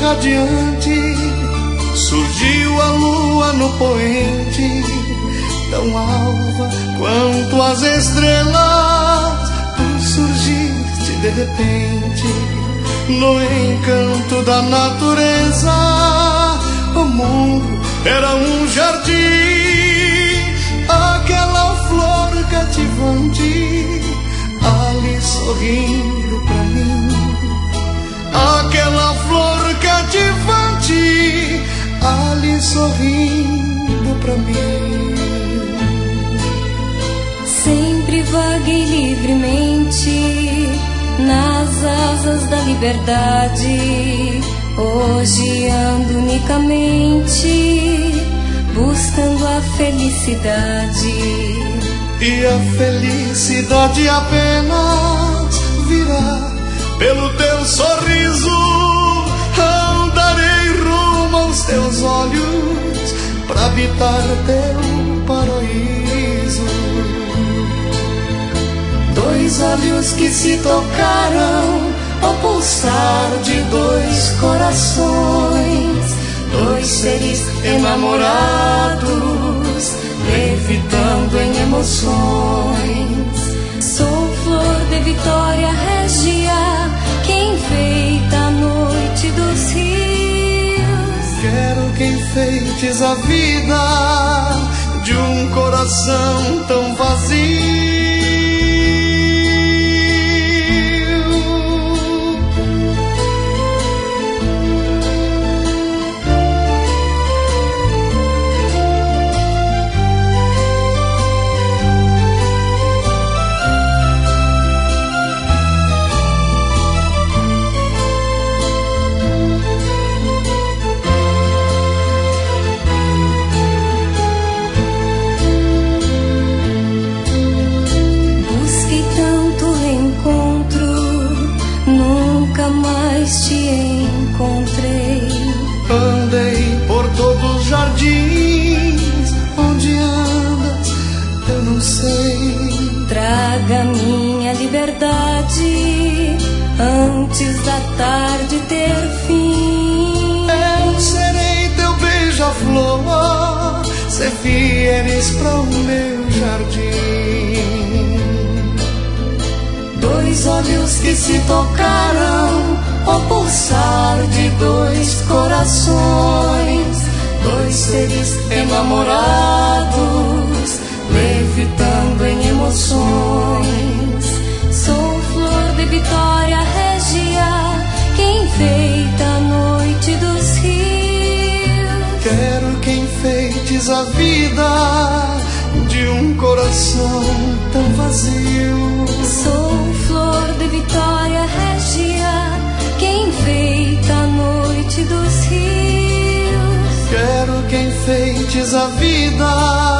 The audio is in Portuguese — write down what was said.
radiante, surgiu a lua no poente, tão alva quanto as estrelas. Tu surgiste de repente, no encanto da natureza. O mundo era um jardim, aquela flor cativante, ali sorrindo pra mim. Aquela flor cativante, ali sorrindo pra mim. Sempre vaguei livremente nas asas da liberdade. Hoje ando unicamente buscando a felicidade. E a felicidade apenas virá pelo teu sorriso. Andarei rumo aos teus olhos pra habitar teu paraíso. Dois olhos que se tocaram ao pulsar de dois corações, dois seres enamorados levitando em emoções. Sou flor de Vitória Régia, que enfeita a noite dos rios. Quero que enfeites a vida de um coração tão vazio. Te encontrei. Andei por todos os jardins, onde andas eu não sei. Traga minha liberdade antes da tarde ter fim. Eu serei teu beija-flor, se vieres para o meu jardim. Dois olhos que se tocaram ao pulsar de dois corações, dois seres enamorados levitando em emoções. Sou flor de Vitória Régia, que enfeita a noite dos rios. Quero que enfeites a vida de um coração tão vazio. Sou flor de Vitória Régia, que enfeita a noite dos rios. Quero que enfeites a vida